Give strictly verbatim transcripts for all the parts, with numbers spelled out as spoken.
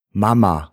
Mama.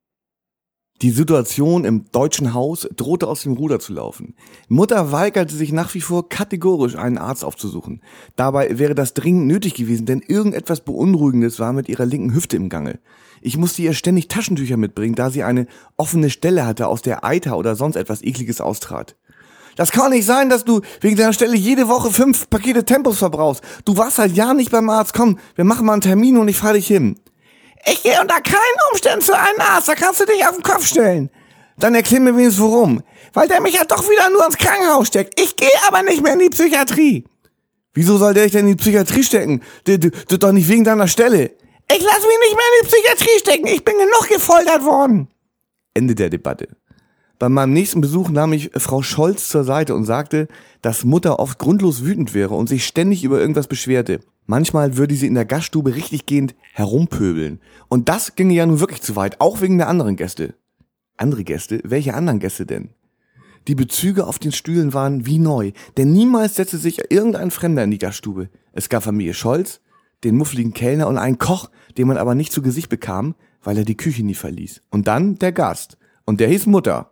Die Situation im deutschen Haus drohte aus dem Ruder zu laufen. Mutter weigerte sich nach wie vor kategorisch, einen Arzt aufzusuchen. Dabei wäre das dringend nötig gewesen, denn irgendetwas Beunruhigendes war mit ihrer linken Hüfte im Gange. Ich musste ihr ständig Taschentücher mitbringen, da sie eine offene Stelle hatte, aus der Eiter oder sonst etwas Ekliges austrat. Das kann nicht sein, dass du wegen deiner Stelle jede Woche fünf Pakete Tempos verbrauchst. Du warst seit Jahren nicht beim Arzt. Komm, wir machen mal einen Termin und ich fahre dich hin. Ich gehe unter keinen Umständen zu einem Arzt, da kannst du dich auf den Kopf stellen. Dann erklär mir wenigstens warum. Weil der mich ja doch wieder nur ins Krankenhaus steckt. Ich gehe aber nicht mehr in die Psychiatrie. Wieso soll der dich denn in die Psychiatrie stecken? Du, du, du doch nicht wegen deiner Stelle. Ich lass mich nicht mehr in die Psychiatrie stecken. Ich bin genug gefoltert worden. Ende der Debatte. Bei meinem nächsten Besuch nahm ich Frau Scholz zur Seite und sagte, dass Mutter oft grundlos wütend wäre und sich ständig über irgendwas beschwerte. Manchmal würde sie in der Gaststube richtiggehend herumpöbeln. Und das ginge ja nun wirklich zu weit, auch wegen der anderen Gäste. Andere Gäste? Welche anderen Gäste denn? Die Bezüge auf den Stühlen waren wie neu, denn niemals setzte sich irgendein Fremder in die Gaststube. Es gab Familie Scholz, den muffligen Kellner und einen Koch, den man aber nicht zu Gesicht bekam, weil er die Küche nie verließ. Und dann der Gast. Und der hieß Mutter.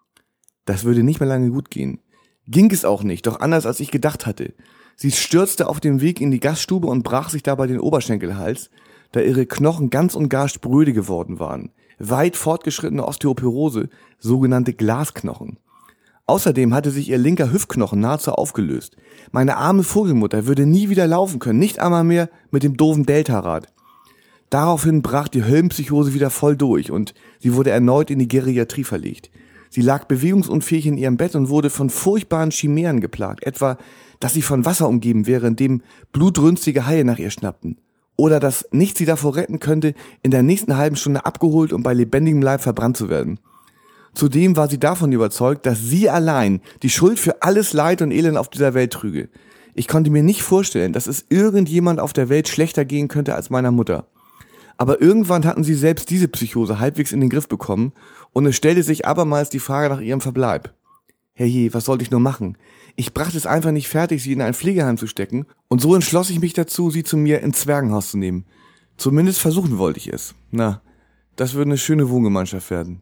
Das würde nicht mehr lange gut gehen. Ging es auch nicht, doch anders als ich gedacht hatte. Sie stürzte auf dem Weg in die Gaststube und brach sich dabei den Oberschenkelhals, da ihre Knochen ganz und gar spröde geworden waren. Weit fortgeschrittene Osteoporose, sogenannte Glasknochen. Außerdem hatte sich ihr linker Hüftknochen nahezu aufgelöst. Meine arme Vogelmutter würde nie wieder laufen können, nicht einmal mehr mit dem doofen Deltarad. Daraufhin brach die Höllenpsychose wieder voll durch und sie wurde erneut in die Geriatrie verlegt. Sie lag bewegungsunfähig in ihrem Bett und wurde von furchtbaren Chimären geplagt, etwa, dass sie von Wasser umgeben wäre, in dem blutrünstige Haie nach ihr schnappten. Oder dass nichts sie davor retten könnte, in der nächsten halben Stunde abgeholt und bei lebendigem Leib verbrannt zu werden. Zudem war sie davon überzeugt, dass sie allein die Schuld für alles Leid und Elend auf dieser Welt trüge. Ich konnte mir nicht vorstellen, dass es irgendjemand auf der Welt schlechter gehen könnte als meiner Mutter. Aber irgendwann hatten sie selbst diese Psychose halbwegs in den Griff bekommen und es stellte sich abermals die Frage nach ihrem Verbleib. Herrje, was sollte ich nur machen? Ich brachte es einfach nicht fertig, sie in ein Pflegeheim zu stecken und so entschloss ich mich dazu, sie zu mir ins Zwergenhaus zu nehmen. Zumindest versuchen wollte ich es. Na, das würde eine schöne Wohngemeinschaft werden.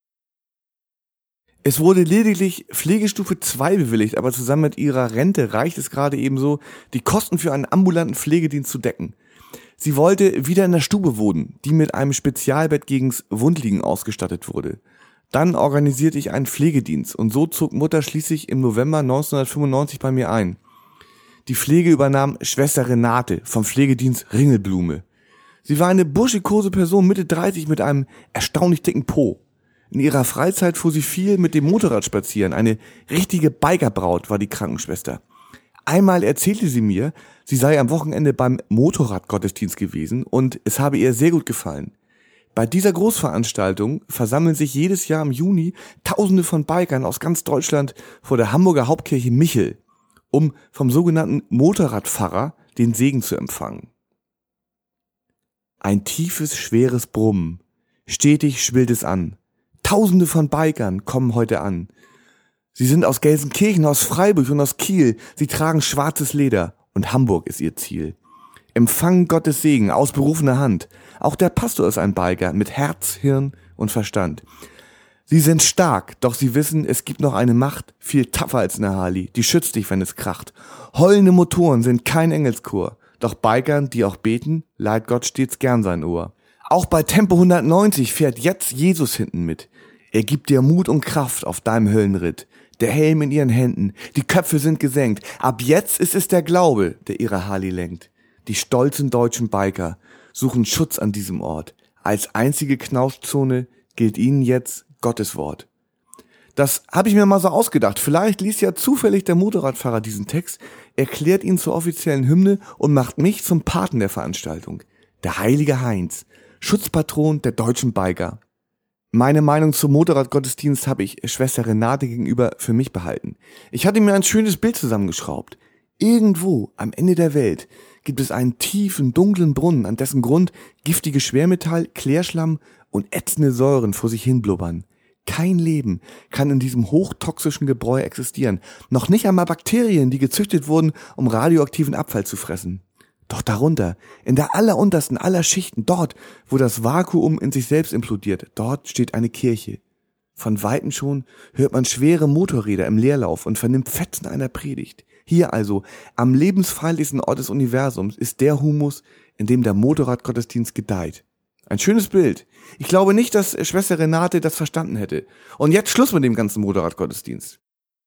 Es wurde lediglich Pflegestufe zwei bewilligt, aber zusammen mit ihrer Rente reicht es gerade ebenso, die Kosten für einen ambulanten Pflegedienst zu decken. Sie wollte wieder in der Stube wohnen, die mit einem Spezialbett gegens Wundliegen ausgestattet wurde. Dann organisierte ich einen Pflegedienst und so zog Mutter schließlich im November neunzehnhundertfünfundneunzig bei mir ein. Die Pflege übernahm Schwester Renate vom Pflegedienst Ringelblume. Sie war eine burschikose Person Mitte dreißig mit einem erstaunlich dicken Po. In ihrer Freizeit fuhr sie viel mit dem Motorrad spazieren. Eine richtige Bikerbraut war die Krankenschwester. Einmal erzählte sie mir, sie sei am Wochenende beim Motorradgottesdienst gewesen und es habe ihr sehr gut gefallen. Bei dieser Großveranstaltung versammeln sich jedes Jahr im Juni Tausende von Bikern aus ganz Deutschland vor der Hamburger Hauptkirche Michel, um vom sogenannten Motorradpfarrer den Segen zu empfangen. Ein tiefes, schweres Brummen. Stetig schwillt es an. Tausende von Bikern kommen heute an. Sie sind aus Gelsenkirchen, aus Freiburg und aus Kiel. Sie tragen schwarzes Leder und Hamburg ist ihr Ziel. Empfangen Gottes Segen aus berufener Hand. Auch der Pastor ist ein Biker mit Herz, Hirn und Verstand. Sie sind stark, doch sie wissen, es gibt noch eine Macht, viel tougher als eine Harley, die schützt dich, wenn es kracht. Heulende Motoren sind kein Engelschor, doch Bikern, die auch beten, leiht Gott stets gern sein Ohr. Auch bei Tempo hundertneunzig fährt jetzt Jesus hinten mit. Er gibt dir Mut und Kraft auf deinem Höllenritt. Der Helm in ihren Händen, die Köpfe sind gesenkt. Ab jetzt ist es der Glaube, der ihre Harley lenkt. Die stolzen deutschen Biker suchen Schutz an diesem Ort. Als einzige Knautschzone gilt ihnen jetzt Gottes Wort. Das habe ich mir mal so ausgedacht. Vielleicht liest ja zufällig der Motorradfahrer diesen Text, erklärt ihn zur offiziellen Hymne und macht mich zum Paten der Veranstaltung. Der heilige Heinz, Schutzpatron der deutschen Biker. Meine Meinung zum Motorradgottesdienst habe ich Schwester Renate gegenüber für mich behalten. Ich hatte mir ein schönes Bild zusammengeschraubt. Irgendwo am Ende der Welt gibt es einen tiefen, dunklen Brunnen, an dessen Grund giftige Schwermetall, Klärschlamm und ätzende Säuren vor sich hin blubbern. Kein Leben kann in diesem hochtoxischen Gebräu existieren. Noch nicht einmal Bakterien, die gezüchtet wurden, um radioaktiven Abfall zu fressen. Doch darunter, in der alleruntersten aller Schichten, dort, wo das Vakuum in sich selbst implodiert, dort steht eine Kirche. Von Weitem schon hört man schwere Motorräder im Leerlauf und vernimmt Fetzen einer Predigt. Hier also, am lebensfeindlichsten Ort des Universums, ist der Humus, in dem der Motorradgottesdienst gedeiht. Ein schönes Bild. Ich glaube nicht, dass Schwester Renate das verstanden hätte. Und jetzt Schluss mit dem ganzen Motorradgottesdienst.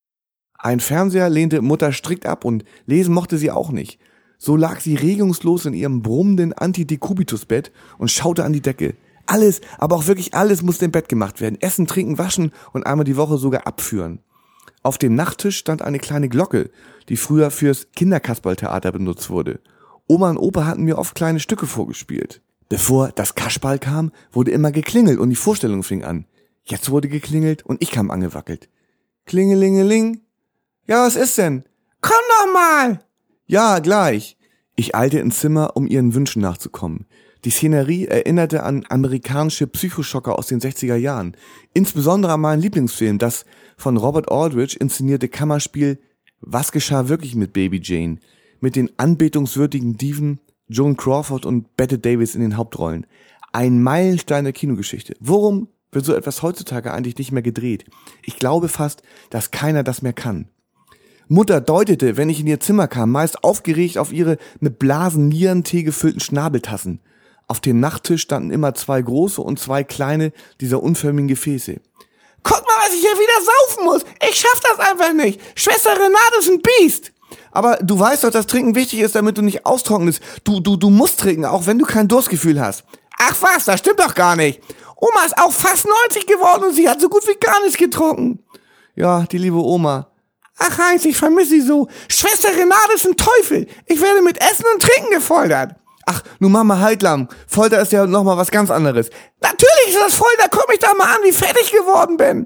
Ein Fernseher lehnte Mutter strikt ab und lesen mochte sie auch nicht. So lag sie regungslos in ihrem brummenden Antidekubitus-Bett und schaute an die Decke. Alles, aber auch wirklich alles musste im Bett gemacht werden. Essen, trinken, waschen und einmal die Woche sogar abführen. Auf dem Nachttisch stand eine kleine Glocke, die früher fürs Kinderkasperltheater benutzt wurde. Oma und Opa hatten mir oft kleine Stücke vorgespielt. Bevor das Kasperl kam, wurde immer geklingelt und die Vorstellung fing an. Jetzt wurde geklingelt und ich kam angewackelt. Klingelingeling. Ja, was ist denn? Komm doch mal! Ja, gleich. Ich eilte ins Zimmer, um ihren Wünschen nachzukommen. Die Szenerie erinnerte an amerikanische Psychoschocker aus den sechziger Jahren. Insbesondere an meinen Lieblingsfilm, das von Robert Aldrich inszenierte Kammerspiel Was geschah wirklich mit Baby Jane? Mit den anbetungswürdigen Diven Joan Crawford und Bette Davis in den Hauptrollen. Ein Meilenstein der Kinogeschichte. Worum wird so etwas heutzutage eigentlich nicht mehr gedreht? Ich glaube fast, dass keiner das mehr kann. Mutter deutete, wenn ich in ihr Zimmer kam, meist aufgeregt auf ihre mit Blasen Nierentee gefüllten Schnabeltassen. Auf dem Nachttisch standen immer zwei große und zwei kleine dieser unförmigen Gefäße. Guck mal, was ich hier wieder saufen muss. Ich schaff das einfach nicht. Schwester Renate ist ein Biest. Aber du weißt doch, dass Trinken wichtig ist, damit du nicht austrocknest. Du, du, du musst trinken, auch wenn du kein Durstgefühl hast. Ach was, das stimmt doch gar nicht. Oma ist auch fast neunzig geworden und sie hat so gut wie gar nichts getrunken. Ja, die liebe Oma. Ach Heinz, ich vermisse sie so. Schwester Renate ist ein Teufel. Ich werde mit Essen und Trinken gefoltert. Ach, nun Mama, halt lang. Folter ist ja nochmal was ganz anderes. Natürlich ist das Folter. Guck mich da mal an, wie fettig geworden bin.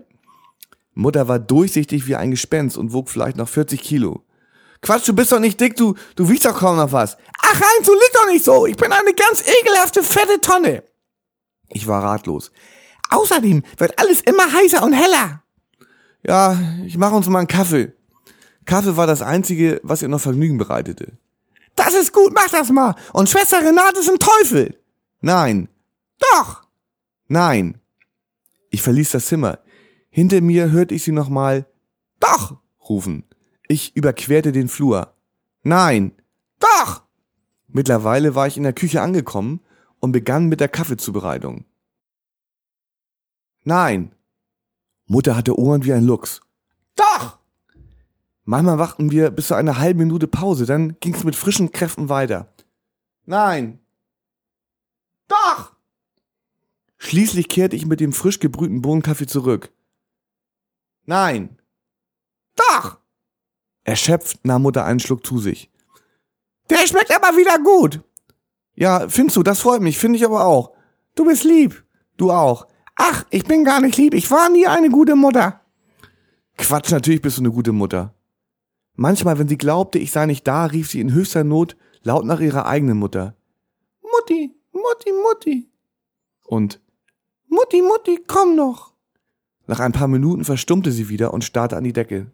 Mutter war durchsichtig wie ein Gespenst und wog vielleicht noch vierzig Kilo. Quatsch, du bist doch nicht dick, du, du wiegst doch kaum noch was. Ach Heinz, du liegst doch nicht so. Ich bin eine ganz ekelhafte, fette Tonne. Ich war ratlos. Außerdem wird alles immer heißer und heller. Ja, ich mache uns mal einen Kaffee. Kaffee war das Einzige, was ihr noch Vergnügen bereitete. Das ist gut, mach das mal. Und Schwester Renate ist ein Teufel. Nein. Doch. Nein. Ich verließ das Zimmer. Hinter mir hörte ich sie nochmal Doch rufen. Ich überquerte den Flur. Nein. Doch. Mittlerweile war ich in der Küche angekommen und begann mit der Kaffeezubereitung. Nein. Mutter hatte Ohren wie ein Luchs. Doch. Manchmal wachten wir bis zu einer halben Minute Pause, dann ging's mit frischen Kräften weiter. Nein. Doch. Schließlich kehrte ich mit dem frisch gebrühten Bohnenkaffee zurück. Nein. Doch. Erschöpft nahm Mutter einen Schluck zu sich. Der schmeckt aber wieder gut. Ja, findest du, das freut mich, finde ich aber auch. Du bist lieb. Du auch. Ach, ich bin gar nicht lieb, ich war nie eine gute Mutter. Quatsch, natürlich bist du eine gute Mutter. Manchmal, wenn sie glaubte, ich sei nicht da, rief sie in höchster Not laut nach ihrer eigenen Mutter. Mutti, Mutti, Mutti. Und Mutti, Mutti, komm noch. Nach ein paar Minuten verstummte sie wieder und starrte an die Decke.